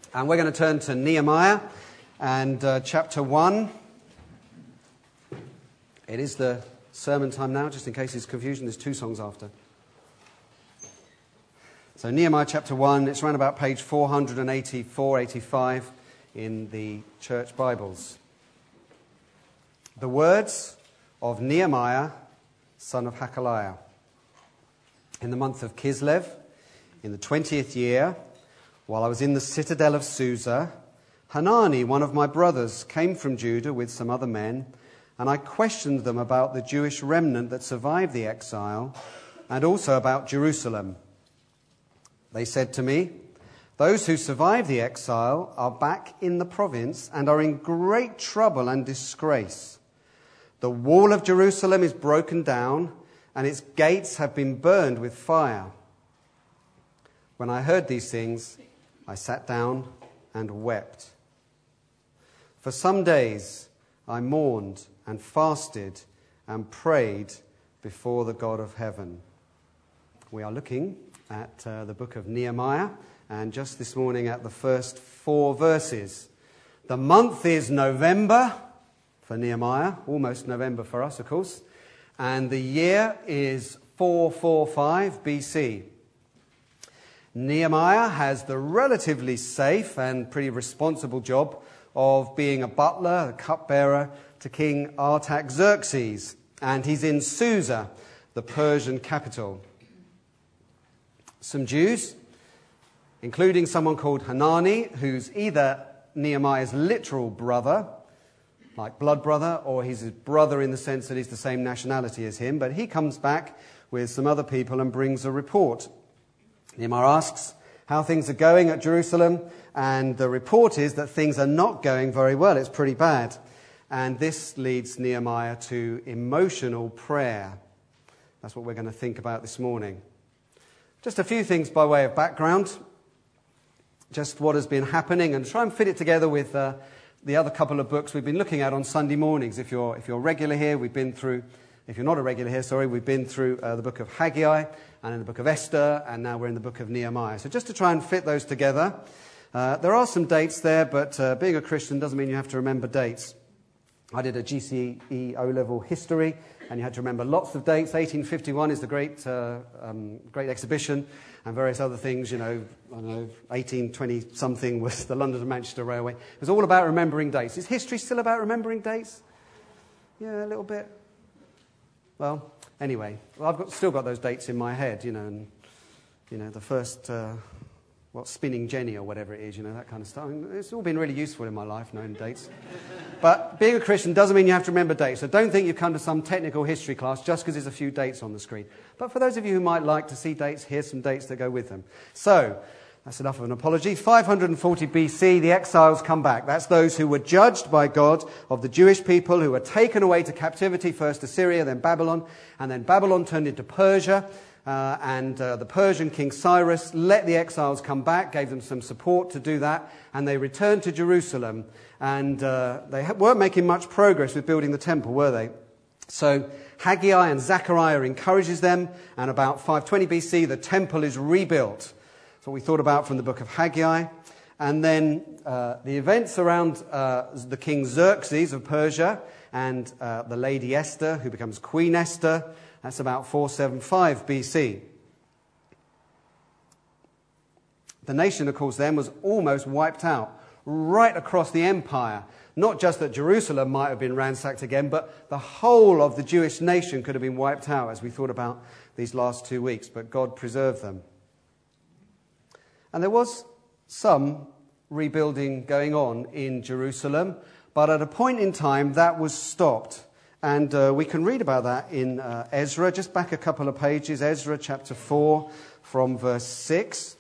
And we're going to turn to Nehemiah and chapter 1. It is the sermon time now, just in case there's confusion. There's two songs after. So Nehemiah chapter 1, it's around about page 484, 85 in the church Bibles. The words of Nehemiah, son of Hakaliah. In the month of Kislev, in the 20th year, while I was in the citadel of Susa, Hanani, one of my brothers, came from Judah with some other men, and I questioned them about the Jewish remnant that survived the exile, and also about Jerusalem. They said to me, "Those who survived the exile are back in the province and are in great trouble and disgrace. The wall of Jerusalem is broken down, and its gates have been burned with fire." When I heard these things, I sat down and wept. For some days I mourned and fasted and prayed before the God of heaven. We are looking at the book of Nehemiah, and just this morning at the first 4 verses. The month is November for Nehemiah, almost November for us, of course, and the year is 445 BC. Nehemiah has the relatively safe and pretty responsible job of being a butler, a cupbearer to King Artaxerxes, and he's in Susa, the Persian capital. Some Jews, including someone called Hanani, who's either Nehemiah's literal brother, like blood brother, or he's his brother in the sense that he's the same nationality as him, but he comes back with some other people and brings a report. Nehemiah asks how things are going at Jerusalem, and the report is that things are not going very well. It's pretty bad. And this leads Nehemiah to emotional prayer. That's what we're going to think about this morning. Just a few things by way of background, just what has been happening, and try and fit it together with the other couple of books we've been looking at on Sunday mornings. If you're regular here, we've been through. If you're not a regular here, we've been through the book of Haggai and in the book of Esther, and now we're in the book of Nehemiah. So just to try and fit those together, there are some dates there, but being a Christian doesn't mean you have to remember dates. I did a GCE O-level history, and you had to remember lots of dates. 1851 is the great exhibition, and various other things. 1820-something was the London to Manchester Railway. It was all about remembering dates. Is history still about remembering dates? Yeah, a little bit. Well, anyway, I've still got those dates in my head, and the first, spinning Jenny or whatever it is, that kind of stuff. I mean, it's all been really useful in my life, knowing dates. But being a Christian doesn't mean you have to remember dates. So don't think you've come to some technical history class just because there's a few dates on the screen. But for those of you who might like to see dates, here's some dates that go with them. So, that's enough of an apology. 540 BC, the exiles come back. That's those who were judged by God of the Jewish people who were taken away to captivity, first Assyria, then Babylon, and then Babylon turned into Persia. And the Persian king Cyrus let the exiles come back, gave them some support to do that, and they returned to Jerusalem. And they weren't making much progress with building the temple, were they? So Haggai and Zechariah encourages them, and about 520 BC, the temple is rebuilt. That's what we thought about from the book of Haggai. And then the events around the king Xerxes of Persia and the lady Esther, who becomes Queen Esther. That's about 475 BC. The nation, of course, then was almost wiped out right across the empire. Not just that Jerusalem might have been ransacked again, but the whole of the Jewish nation could have been wiped out, as we thought about these last 2 weeks, but God preserved them. And there was some rebuilding going on in Jerusalem, but at a point in time that was stopped. And we can read about that in Ezra, just back a couple of pages, Ezra chapter 4 from verse 6.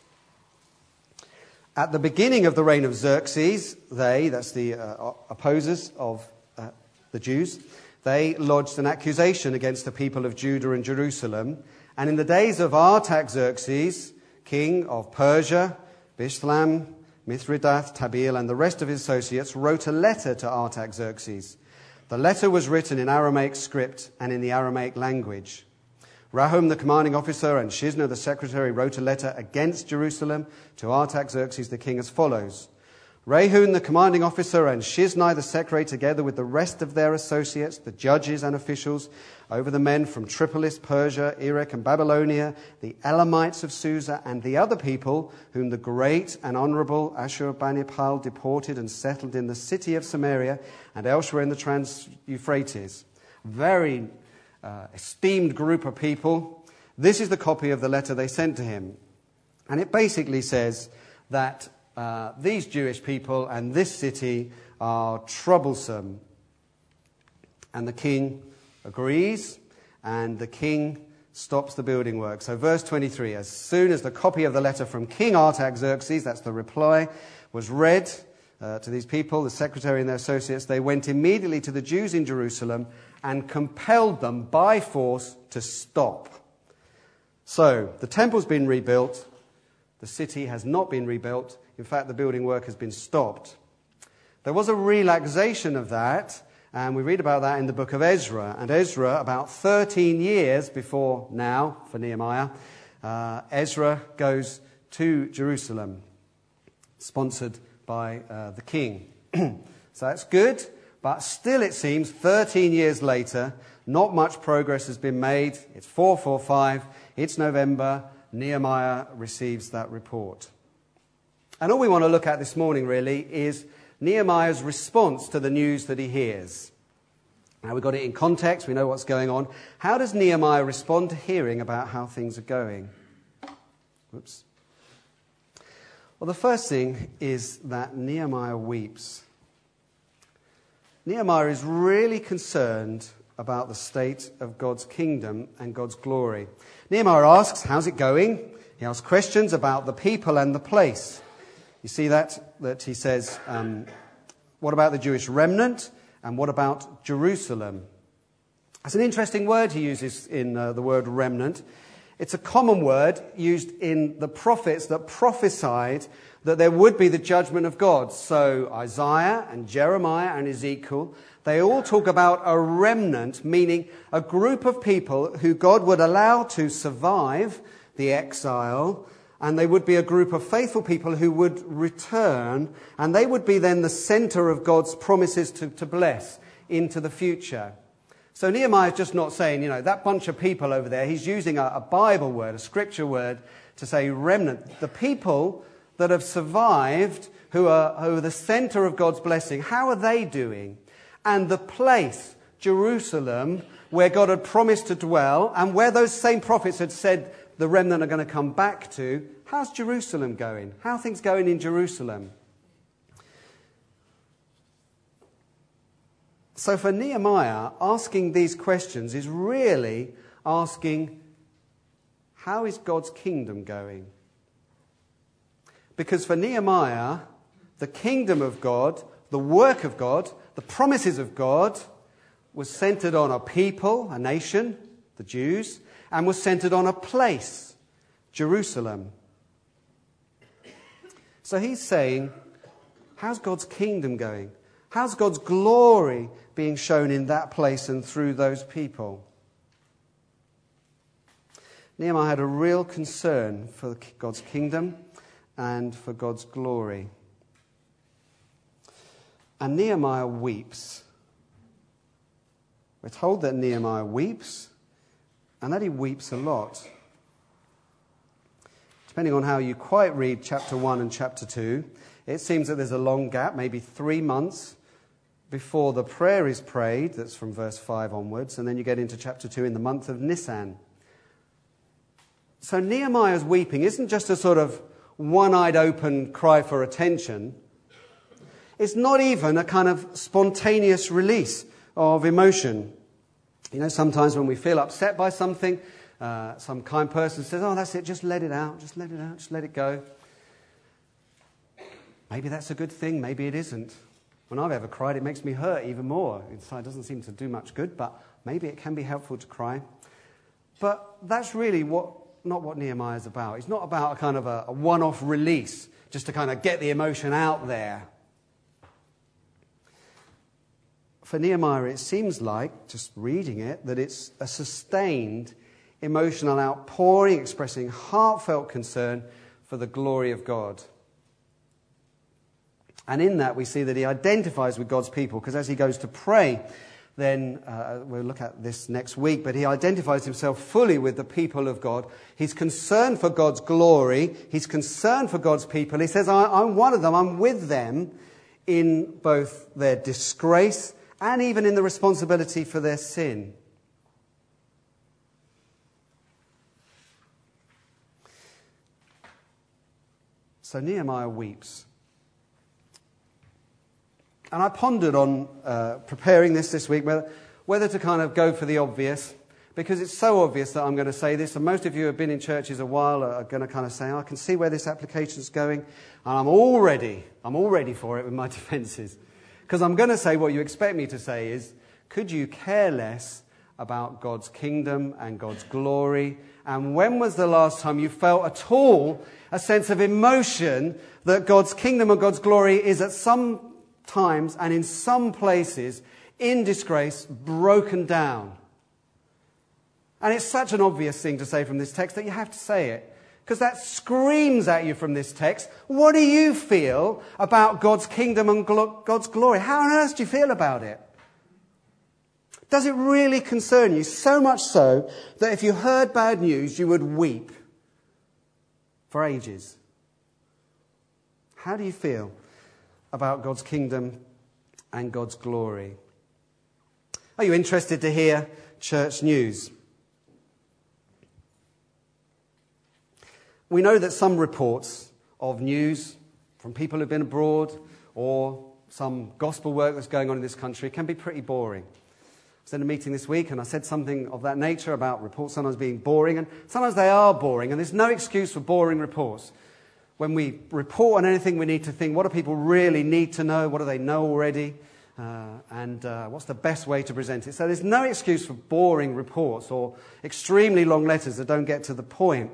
At the beginning of the reign of Xerxes, that's the opposers of the Jews, they lodged an accusation against the people of Judah and Jerusalem. And in the days of Artaxerxes, king of Persia, Bishlam, Mithridath, Tabeel, and the rest of his associates wrote a letter to Artaxerxes. The letter was written in Aramaic script and in the Aramaic language. Rahum, the commanding officer, and Shizna, the secretary, wrote a letter against Jerusalem to Artaxerxes the king as follows. Rehum, the commanding officer, and Shiznai, the secretary, together with the rest of their associates, the judges and officials, over the men from Tripolis, Persia, Erech, and Babylonia, the Elamites of Susa, and the other people whom the great and honorable Ashurbanipal deported and settled in the city of Samaria and elsewhere in the Trans-Euphrates. Very esteemed group of people. This is the copy of the letter they sent to him. And it basically says that these Jewish people and this city are troublesome. And the king agrees, and the king stops the building work. So verse 23, as soon as the copy of the letter from King Artaxerxes, that's the reply, was read to these people, the secretary and their associates, they went immediately to the Jews in Jerusalem and compelled them by force to stop. So the temple's been rebuilt. The city has not been rebuilt. In fact, the building work has been stopped. There was a relaxation of that, and we read about that in the book of Ezra. And Ezra, about 13 years before now, for Nehemiah, Ezra goes to Jerusalem, sponsored by the king. So that's good, but still it seems 13 years later, not much progress has been made. It's 445, it's November, Nehemiah receives that report. And all we want to look at this morning really is Nehemiah's response to the news that he hears. Now we've got it in context, we know what's going on. How does Nehemiah respond to hearing about how things are going? Whoops. Well, the first thing is that Nehemiah weeps. Nehemiah is really concerned about the state of God's kingdom and God's glory. Nehemiah asks, how's it going? He asks questions about the people and the place. You see that he says, what about the Jewish remnant? And what about Jerusalem? It's an interesting word he uses in the word remnant. It's a common word used in the prophets that prophesied that there would be the judgment of God. So Isaiah and Jeremiah and Ezekiel, they all talk about a remnant, meaning a group of people who God would allow to survive the exile, and they would be a group of faithful people who would return, and they would be then the center of God's promises to bless into the future. So Nehemiah is just not saying, that bunch of people over there. He's using a Bible word, a scripture word, to say remnant. The people that have survived, who are the center of God's blessing, how are they doing? And the place, Jerusalem, where God had promised to dwell, and where those same prophets had said the remnant are going to come back to, how's Jerusalem going? How are things going in Jerusalem? So for Nehemiah, asking these questions is really asking, how is God's kingdom going? Because for Nehemiah, the kingdom of God, the work of God, the promises of God was centered on a people, a nation, the Jews, and was centered on a place, Jerusalem. So he's saying, how's God's kingdom going? How's God's glory being shown in that place and through those people? Nehemiah had a real concern for God's kingdom and for God's glory. And Nehemiah weeps. We're told that Nehemiah weeps, and that he weeps a lot. Depending on how you quite read chapter 1 and chapter 2, it seems that there's a long gap, maybe 3 months, before the prayer is prayed. That's from verse 5 onwards, and then you get into chapter 2 in the month of Nisan. So Nehemiah's weeping isn't just a sort of one-eyed open cry for attention. It's not even a kind of spontaneous release of emotion. Sometimes when we feel upset by something, some kind person says, oh, that's it, just let it out, just let it go. Maybe that's a good thing, maybe it isn't. When I've ever cried, it makes me hurt even more. It doesn't seem to do much good, but maybe it can be helpful to cry. But that's really not what Nehemiah is about. It's not about a kind of a one-off release, just to kind of get the emotion out there. For Nehemiah, it seems like, just reading it, that it's a sustained emotional outpouring, expressing heartfelt concern for the glory of God. And in that we see that he identifies with God's people, because as he goes to pray, then we'll look at this next week, but he identifies himself fully with the people of God. He's concerned for God's glory. He's concerned for God's people. He says, I'm one of them. I'm with them in both their disgrace and even in the responsibility for their sin. So Nehemiah weeps. And I pondered on preparing this week, whether to kind of go for the obvious, because it's so obvious that I'm going to say this, and most of you who have been in churches a while are going to kind of say, I can see where this application's going, and I'm all ready for it with my defences. Because I'm going to say what you expect me to say is, could you care less about God's kingdom and God's glory? And when was the last time you felt at all a sense of emotion that God's kingdom and God's glory is at some times and in some places in disgrace, broken down? And it's such an obvious thing to say from this text that you have to say it, because that screams at you from this text. What do you feel about God's kingdom and God's glory? How on earth do you feel about it? Does it really concern you? So much so that if you heard bad news, you would weep for ages. How do you feel about God's kingdom and God's glory? Are you interested to hear church news? We know that some reports of news from people who've been abroad or some gospel work that's going on in this country can be pretty boring. I was in a meeting this week and I said something of that nature about reports sometimes being boring, and sometimes they are boring, and there's no excuse for boring reports. When we report on anything, we need to think, what do people really need to know? What do they know already? And what's the best way to present it? So there's no excuse for boring reports or extremely long letters that don't get to the point.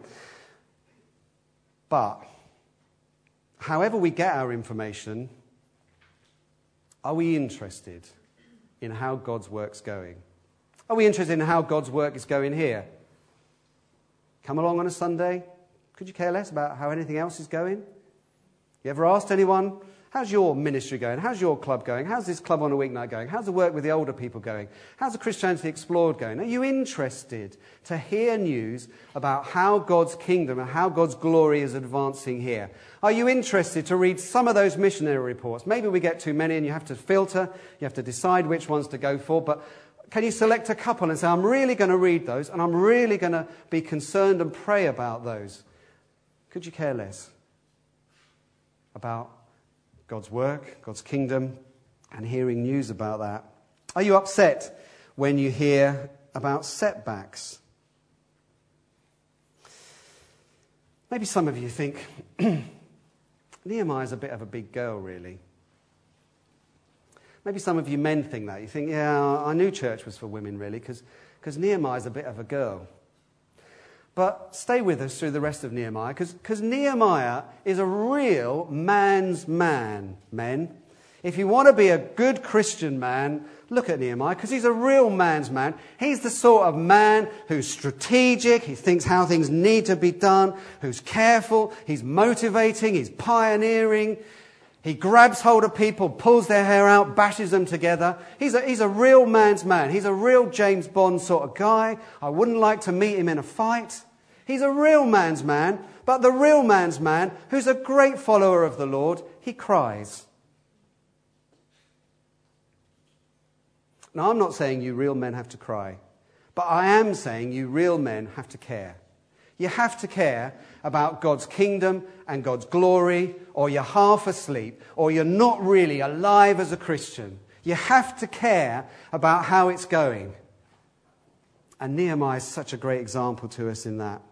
But however we get our information, are we interested in how God's work's going? Are we interested in how God's work is going here? Come along on a Sunday. Could you care less about how anything else is going? You ever asked anyone, how's your ministry going? How's your club going? How's this club on a weeknight going? How's the work with the older people going? How's the Christianity Explored going? Are you interested to hear news about how God's kingdom and how God's glory is advancing here? Are you interested to read some of those missionary reports? Maybe we get too many and you have to filter, you have to decide which ones to go for, but can you select a couple and say, I'm really going to read those and I'm really going to be concerned and pray about those? Could you care less about God's work, God's kingdom, and hearing news about that? Are you upset when you hear about setbacks? Maybe some of you think, Nehemiah's a bit of a big girl, really. Maybe some of you men think that. You think, yeah, I knew church was for women, really, because Nehemiah's a bit of a girl. But stay with us through the rest of Nehemiah, because Nehemiah is a real man's man, men. If you want to be a good Christian man, look at Nehemiah, because he's a real man's man. He's the sort of man who's strategic, he thinks how things need to be done, who's careful, he's motivating, he's pioneering. He grabs hold of people, pulls their hair out, bashes them together. He's a real man's man. He's a real James Bond sort of guy. I wouldn't like to meet him in a fight. He's a real man's man, but the real man's man, who's a great follower of the Lord, he cries. Now, I'm not saying you real men have to cry, but I am saying you real men have to care. You have to care about God's kingdom and God's glory, or you're half asleep, or you're not really alive as a Christian. You have to care about how it's going. And Nehemiah is such a great example to us in that.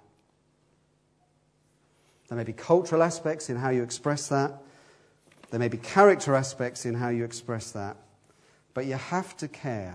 There may be cultural aspects in how you express that. There may be character aspects in how you express that. But you have to care.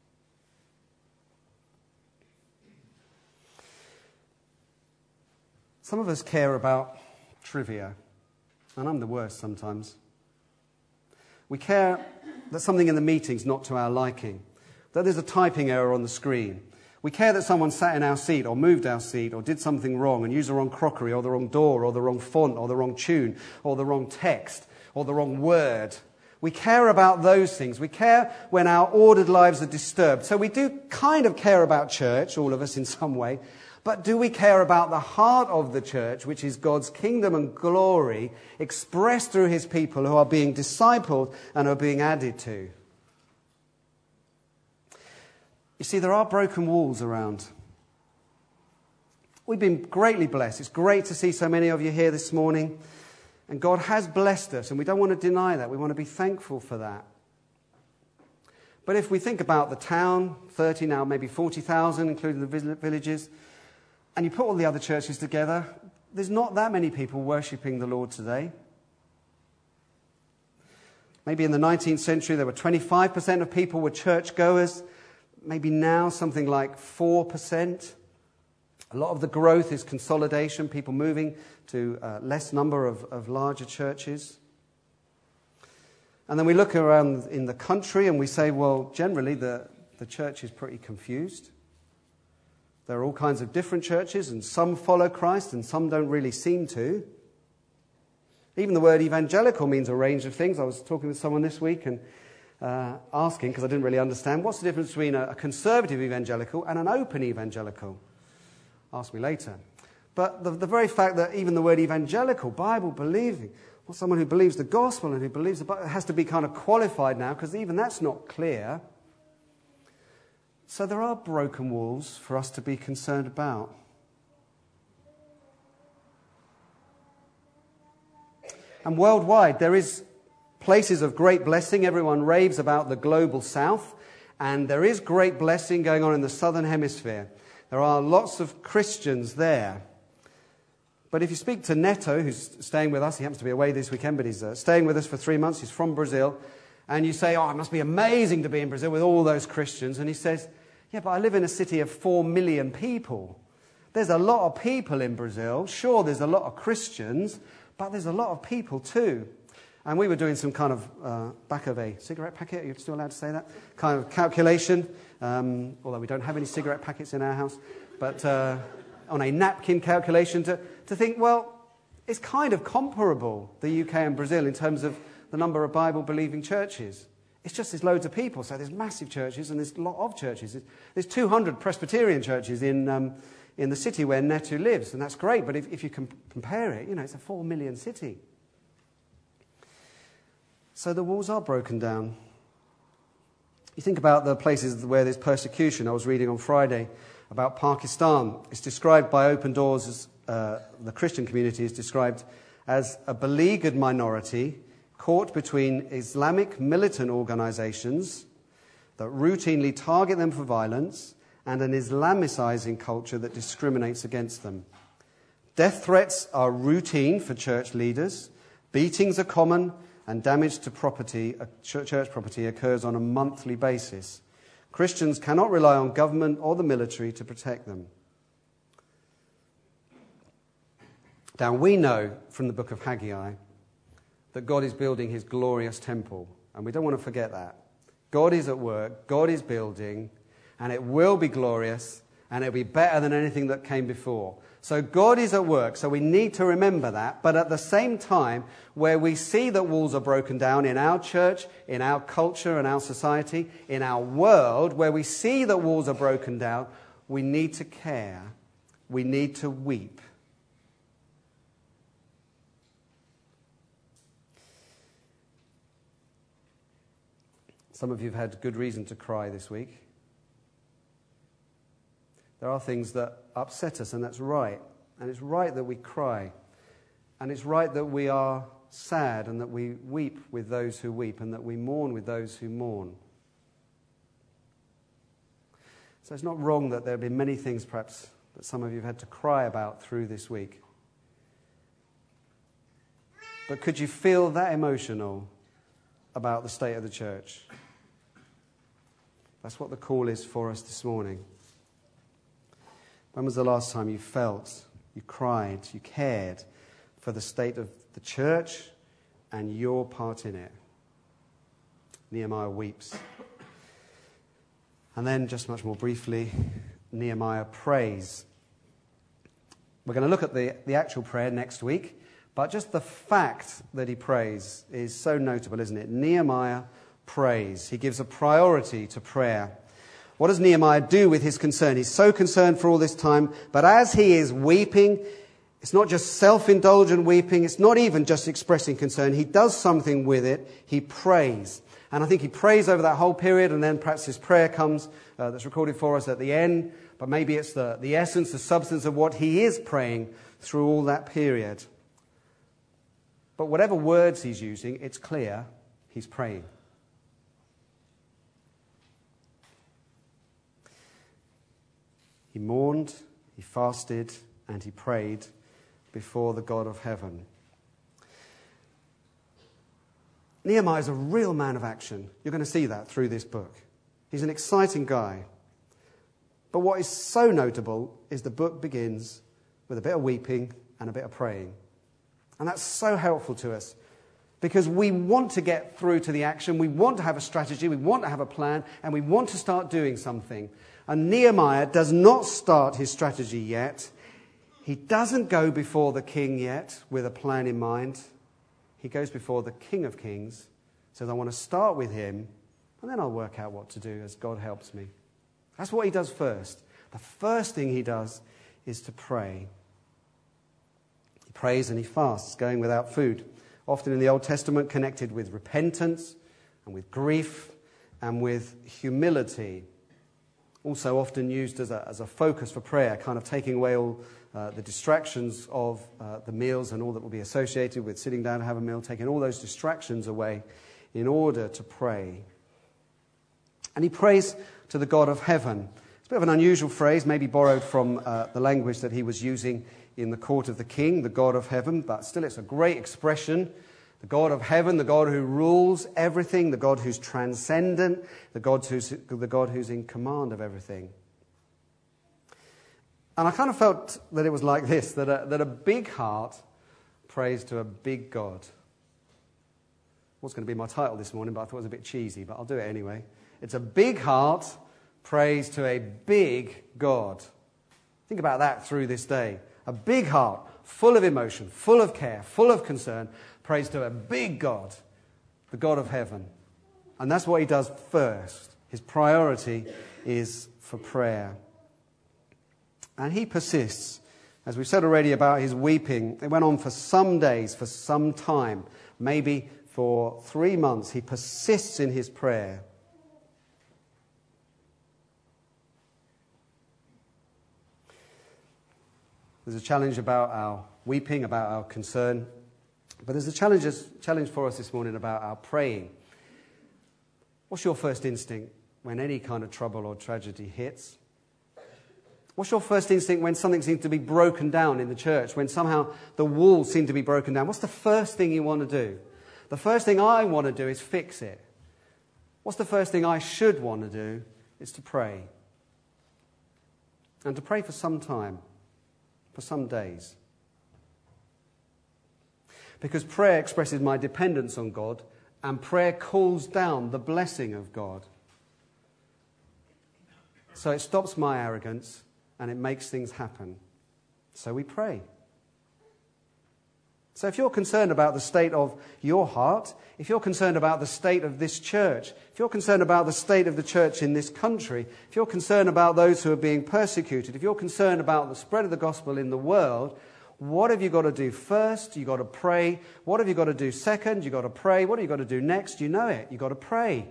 Some of us care about trivia, and I'm the worst sometimes. We care that something in the meeting's not to our liking, that there's a typing error on the screen. We care that someone sat in our seat or moved our seat or did something wrong and used the wrong crockery or the wrong door or the wrong font or the wrong tune or the wrong text or the wrong word. We care about those things. We care when our ordered lives are disturbed. So we do kind of care about church, all of us in some way. But do we care about the heart of the church, which is God's kingdom and glory expressed through his people who are being discipled and are being added to? You see, there are broken walls around. We've been greatly blessed. It's great to see so many of you here this morning. And God has blessed us, and we don't want to deny that. We want to be thankful for that. But if we think about the town, 30 now, maybe 40,000, including the villages, and you put all the other churches together, there's not that many people worshipping the Lord today. Maybe in the 19th century, there were 25% of people were churchgoers. Maybe now, something like 4%. A lot of the growth is consolidation, people moving to less number of larger churches. And then we look around in the country and we say, well, generally the church is pretty confused. There are all kinds of different churches, and some follow Christ and some don't really seem to. Even the word evangelical means a range of things. I was talking with someone this week and asking, because I didn't really understand, what's the difference between a conservative evangelical and an open evangelical? Ask me later. But the very fact that even the word evangelical, Bible believing, or someone who believes the gospel and who believes the Bible, has to be kind of qualified now, because even that's not clear. So there are broken walls for us to be concerned about. And worldwide, there is places of great blessing. Everyone raves about the global south, and there is great blessing going on in the southern hemisphere. There are lots of Christians there. But if you speak to Neto, who's staying with us, he happens to be away this weekend, but he's staying with us for 3 months, he's from Brazil, and you say, oh, it must be amazing to be in Brazil with all those Christians. And he says, yeah, but I live in a city of 4 million people. There's a lot of people in Brazil. Sure, there's a lot of Christians, but there's a lot of people too. And we were doing some kind of back of a cigarette packet, are you still allowed to say that? Kind of calculation, although we don't have any cigarette packets in our house, but on a napkin calculation to think, well, it's kind of comparable, the UK and Brazil, in terms of the number of Bible-believing churches. It's just there's loads of people, so there's massive churches and there's a lot of churches. There's 200 Presbyterian churches in the city where Neto lives, and that's great, but if you can compare it, it's a 4 million city. So the walls are broken down. You think about the places where there's persecution. I was reading on Friday about Pakistan. It's described by Open Doors as, the Christian community is described as a beleaguered minority caught between Islamic militant organizations that routinely target them for violence and an Islamicizing culture that discriminates against them. Death threats are routine for church leaders. Beatings are common, and damage to property, church property, occurs on a monthly basis. Christians cannot rely on government or the military to protect them. Now, we know from the book of Haggai that God is building his glorious temple, and we don't want to forget that. God is at work, God is building, and it will be glorious, and it'll be better than anything that came before. So God is at work, so we need to remember that. But at the same time, where we see that walls are broken down in our church, in our culture and our society, in our world, where we see that walls are broken down, we need to care. We need to weep. Some of you have had good reason to cry this week. There are things that upset us, and that's right. And it's right that we cry. And it's right that we are sad and that we weep with those who weep and that we mourn with those who mourn. So it's not wrong that there have been many things perhaps that some of you have had to cry about through this week. But could you feel that emotional about the state of the church? That's what the call is for us this morning. When was the last time you felt, you cried, you cared for the state of the church and your part in it? Nehemiah weeps. And then, just much more briefly, Nehemiah prays. We're going to look at the actual prayer next week, But just the fact that he prays is so notable, isn't it? Nehemiah prays. He gives a priority to prayer. What does Nehemiah do with his concern? He's so concerned for all this time, but as he is weeping, it's not just self-indulgent weeping, it's not even just expressing concern. He does something with it. He prays. And I think he prays over that whole period, and then perhaps his prayer comes that's recorded for us at the end. But maybe it's the essence, the substance of what he is praying through all that period. But whatever words he's using, it's clear he's praying. He mourned, he fasted, and he prayed before the God of heaven. Nehemiah is a real man of action. You're going to see that through this book. He's an exciting guy. But what is so notable is the book begins with a bit of weeping and a bit of praying. And that's so helpful to us because we want to get through to the action. We want to have a strategy. We want to have a plan. And we want to start doing something. And Nehemiah does not start his strategy yet. He doesn't go before the king yet with a plan in mind. He goes before the King of Kings, says, I want to start with him, and then I'll work out what to do as God helps me. That's what he does first. The first thing he does is to pray. He prays and he fasts, going without food. Often in the Old Testament connected with repentance and with grief and with humility. Also often used as a focus for prayer, kind of taking away all the distractions of the meals and all that will be associated with sitting down to have a meal, taking all those distractions away in order to pray. And he prays to the God of heaven. It's a bit of an unusual phrase, maybe borrowed from the language that he was using in the court of the king, the God of heaven, but still it's a great expression. The God of heaven, the God who rules everything, the God who's transcendent, the God who's in command of everything. And I kind of felt that it was like this, that a big heart prays to a big God. What's going to be my title this morning, but I thought it was a bit cheesy, but I'll do it anyway. It's a big heart prays to a big God. Think about that through this day. A big heart, full of emotion, full of care, full of concern, prays to a big God, the God of heaven. And that's what he does first. His priority is for prayer. And he persists. As we've said already about his weeping, it went on for some days, for some time, maybe for 3 months. He persists in his prayer. There's a challenge about our weeping, about our concern. But there's a challenge for us this morning about our praying. What's your first instinct when any kind of trouble or tragedy hits? What's your first instinct when something seems to be broken down in the church, when somehow the walls seem to be broken down? What's the first thing you want to do? The first thing I want to do is fix it. What's the first thing I should want to do is to pray. And to pray for some time, for some days. Because prayer expresses my dependence on God, and prayer calls down the blessing of God. So it stops my arrogance, and it makes things happen. So we pray. So if you're concerned about the state of your heart, if you're concerned about the state of this church, if you're concerned about the state of the church in this country, if you're concerned about those who are being persecuted, if you're concerned about the spread of the gospel in the world, what have you got to do first? You've got to pray. What have you got to do second? You've got to pray. What have you got to do next? You know it. You've got to pray.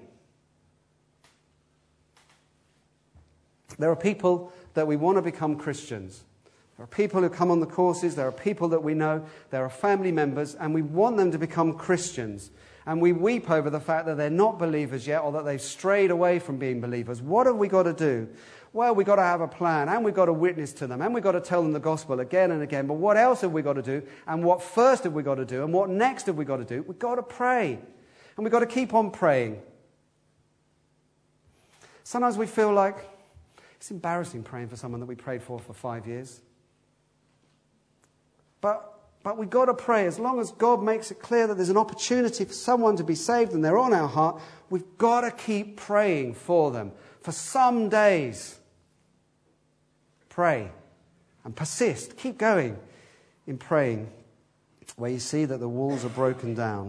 There are people that we want to become Christians. There are people who come on the courses. There are people that we know. There are family members, and we want them to become Christians. And we weep over the fact that they're not believers yet, or that they've strayed away from being believers. What have we got to do? Well, we've got to have a plan, and we've got to witness to them, and we've got to tell them the gospel again and again. But what else have we got to do? And what first have we got to do? And what next have we got to do? We've got to pray. And we've got to keep on praying. Sometimes we feel like it's embarrassing praying for someone that we prayed for 5 years. But we've got to pray. As long as God makes it clear that there's an opportunity for someone to be saved and they're on our heart, we've got to keep praying for them. For some days, pray and persist. Keep going in praying. where you see that the walls are broken down.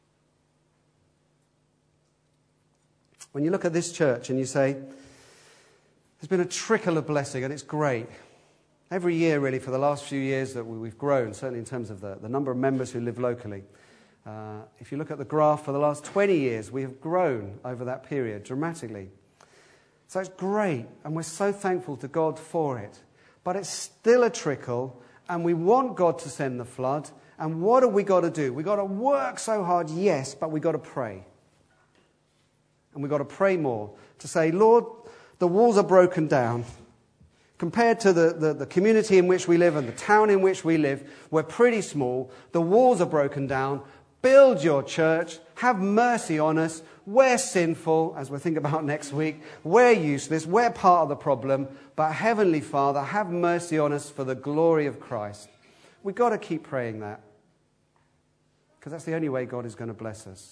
When you look at this church and you say, there's been a trickle of blessing and it's great. Every year, really, for the last few years that we've grown, certainly in terms of the number of members who live locally. If you look at the graph for the last 20 years, we have grown over that period dramatically. So it's great, and we're so thankful to God for it. But it's still a trickle, and we want God to send the flood. And what have we got to do? We've got to work so hard, yes, but we've got to pray. And we've got to pray more to say, Lord, the walls are broken down. Compared to the community in which we live and the town in which we live, we're pretty small. The walls are broken down. Build your church. Have mercy on us. We're sinful, as we'll think about next week. We're useless. We're part of the problem. But Heavenly Father, have mercy on us for the glory of Christ. We've got to keep praying that. Because that's the only way God is going to bless us.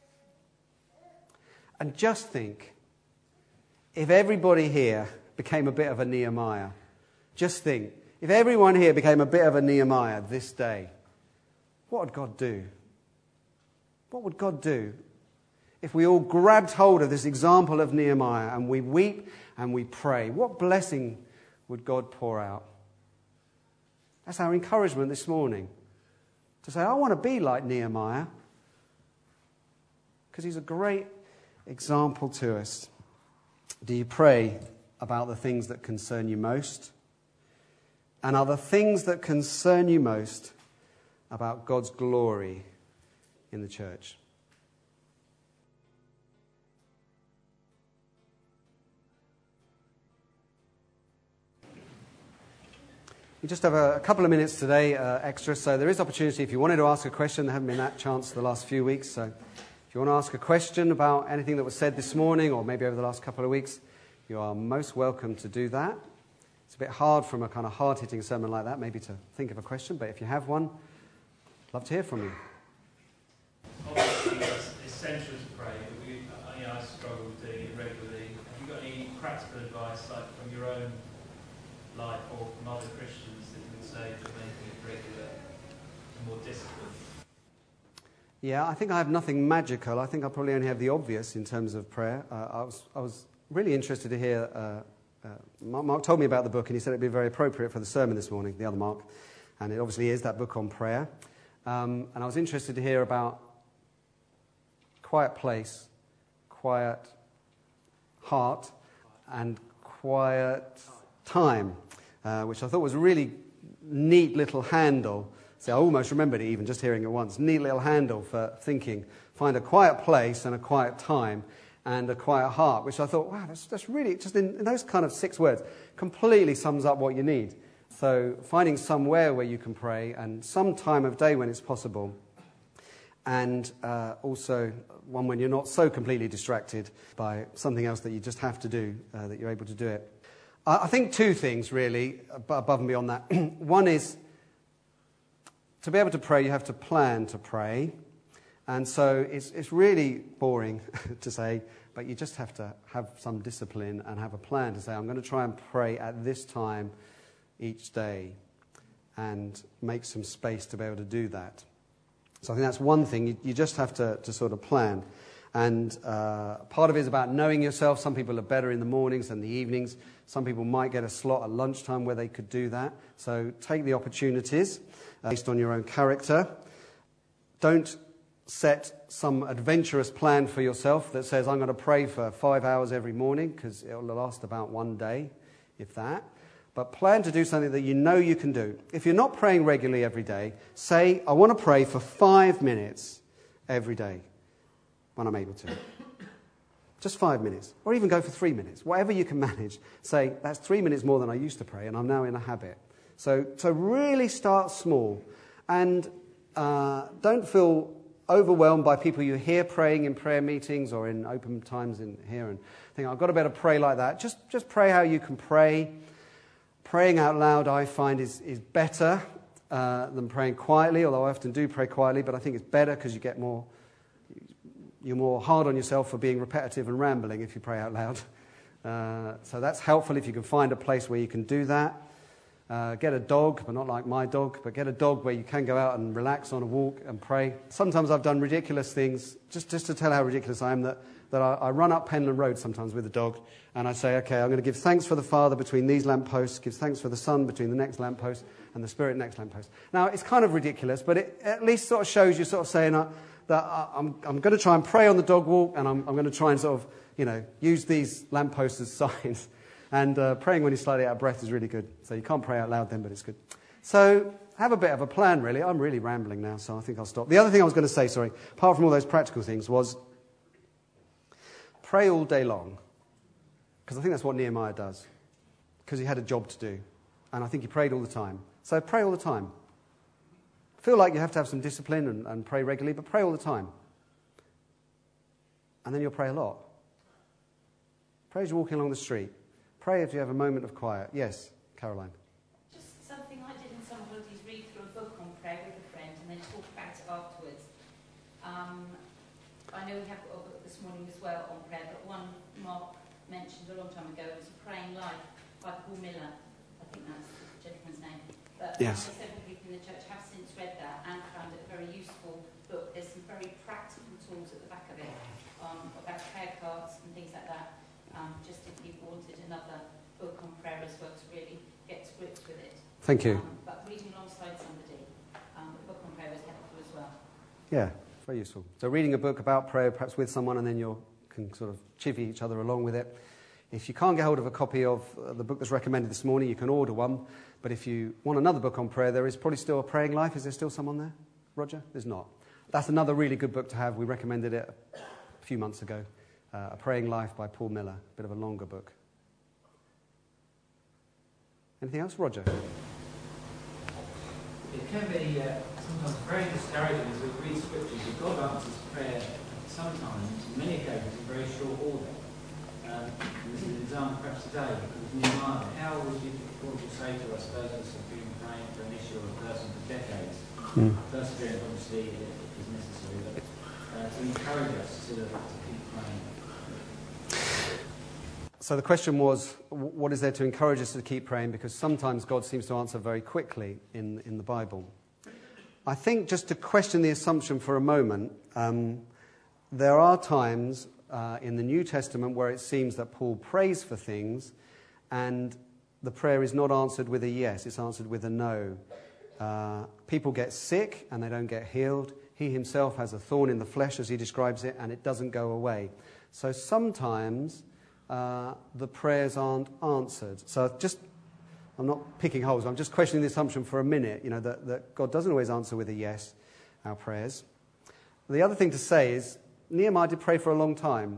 And just think, if everybody here became a bit of a Nehemiah, just think, if everyone here became a bit of a Nehemiah this day, what would God do? What would God do if we all grabbed hold of this example of Nehemiah and we weep and we pray? What blessing would God pour out? That's our encouragement this morning. To say, I want to be like Nehemiah. Because he's a great example to us. Do you pray about the things that concern you most? And are the things that concern you most about God's glory in the church? We just have a couple of minutes today extra, so there is opportunity if you wanted to ask a question. There haven't been that chance the last few weeks, so if you want to ask a question about anything that was said this morning or maybe over the last couple of weeks, you are most welcome to do that. It's a bit hard from a kind of hard-hitting sermon like that maybe to think of a question, but if you have one, I'd love to hear from you. Obviously, it's essential to pray, but I struggle with doing it regularly. Have you got any practical advice, like from your own life or from other Christians, that you would say to making it regular and more disciplined? Yeah, I think I have nothing magical. I think I probably only have the obvious in terms of prayer. I was really interested to hear, Mark told me about the book and he said it'd be very appropriate for the sermon this morning, the other Mark, and it obviously is that book on prayer. And I was interested to hear about quiet place, quiet heart, and quiet time, which I thought was a really neat little handle. So I almost remembered it even just hearing it once. Neat little handle for thinking. Find a quiet place and a quiet time and a quiet heart, which I thought, wow, that's really, just in those kind of 6 words, completely sums up what you need. So finding somewhere where you can pray and some time of day when it's possible. And also one when you're not so completely distracted by something else that you just have to do, that you're able to do it. I think 2 things really, above and beyond that. One is, to be able to pray, you have to plan to pray. And so it's really boring to say, but you just have to have some discipline and have a plan to say, I'm going to try and pray at this time each day and make some space to be able to do that. So I think that's one thing. You just have to sort of plan. And part of it is about knowing yourself. Some people are better in the mornings than the evenings. Some people might get a slot at lunchtime where they could do that. So take the opportunities based on your own character. Don't set some adventurous plan for yourself that says, I'm going to pray for 5 hours every morning, because it will last about 1 day, if that. But plan to do something that you know you can do. If you're not praying regularly every day, say, I want to pray for 5 minutes every day when I'm able to. Just 5 minutes. Or even go for 3 minutes. Whatever you can manage. Say, that's 3 minutes more than I used to pray, and I'm now in a habit. So really start small. And don't feel overwhelmed by people you hear praying in prayer meetings or in open times in here and think, I've got to be able to pray like that. Just pray how you can pray. Praying out loud, I find, is better than praying quietly, although I often do pray quietly, but I think it's better because you're more hard on yourself for being repetitive and rambling if you pray out loud. So that's helpful if you can find a place where you can do that. Get a dog, but not like my dog, but get a dog where you can go out and relax on a walk and pray. Sometimes I've done ridiculous things, just to tell how ridiculous I am, that I run up Penland Road sometimes with the dog, and I say, okay, I'm going to give thanks for the Father between these lampposts, give thanks for the Son between the next lamppost, and the Spirit next lamppost. Now, it's kind of ridiculous, but it at least sort of shows you sort of saying that I'm going to try and pray on the dog walk, and I'm going to try and sort of, use these lampposts as signs. And praying when you're slightly out of breath is really good. So you can't pray out loud then, but it's good. So have a bit of a plan, really. I'm really rambling now, so I think I'll stop. The other thing I was going to say, apart from all those practical things, was pray all day long. Because I think that's what Nehemiah does. Because he had a job to do. And I think he prayed all the time. So pray all the time. Feel like you have to have some discipline and pray regularly, but pray all the time. And then you'll pray a lot. Pray as you're walking along the street. Pray if you have a moment of quiet. Yes, Caroline. Just something I did in some holidays, read through a book on prayer with a friend and then talk about it afterwards. I know we have got a book this morning as well on prayer, but one Mark mentioned a long time ago was A Praying Life by Paul Miller. I think that's the gentleman's name. But yes. Several people in the church have since read that and found it a very useful book. There's some very practical tools at the back of it about prayer cards and things like that. Just if people wanted another book on prayer as well to really get to grips with it. Thank you. But reading alongside somebody, the book on prayer was helpful as well. Yeah, very useful. So reading a book about prayer, perhaps with someone, and then you can sort of chivvy each other along with it. If you can't get hold of a copy of the book that's recommended this morning, you can order one. But if you want another book on prayer, there is probably still A Praying Life. Is there still someone there? Roger? There's not. That's another really good book to have. We recommended it a few months ago. A Praying Life by Paul Miller. A bit of a longer book. Anything else? Roger? It can be sometimes very discouraging as we read scriptures. God answers prayer sometimes, in many occasions, in very short order. This is an example perhaps today with Nehemiah. What would you say to us, those of us who have been praying for an issue or a person for decades? Perseverance obviously is necessary, but to encourage us to keep praying. So the question was, what is there to encourage us to keep praying? Because sometimes God seems to answer very quickly in the Bible. I think just to question the assumption for a moment, there are times in the New Testament where it seems that Paul prays for things and the prayer is not answered with a yes, it's answered with a no. People get sick and they don't get healed. He himself has a thorn in the flesh, as he describes it, and it doesn't go away. So sometimes the prayers aren't answered. So I'm not picking holes, I'm just questioning the assumption for a minute, that God doesn't always answer with a yes, our prayers. The other thing to say is, Nehemiah did pray for a long time,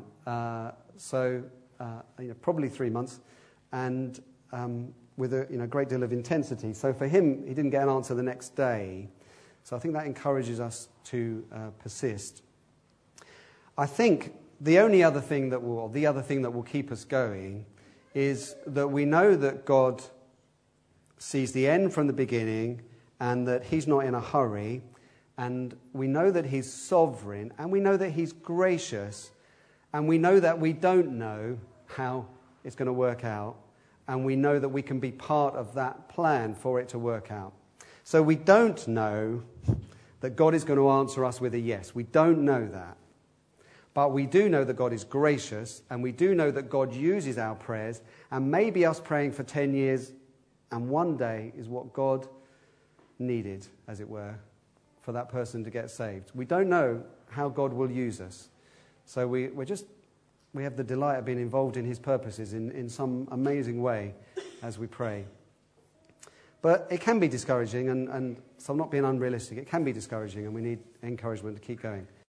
probably 3 months, and with a great deal of intensity. So for him, he didn't get an answer the next day. So I think that encourages us to persist. I think the other thing that will keep us going is that we know that God sees the end from the beginning and that he's not in a hurry, and we know that he's sovereign, and we know that he's gracious, and we know that we don't know how it's going to work out, and we know that we can be part of that plan for it to work out. So we don't know that God is going to answer us with a yes. We don't know that. But we do know that God is gracious, and we do know that God uses our prayers, and maybe us praying for 10 years and one day is what God needed, as it were, for that person to get saved. We don't know how God will use us. So we have the delight of being involved in his purposes in some amazing way as we pray. But it can be discouraging, and so I'm not being unrealistic. It can be discouraging, and we need encouragement to keep going.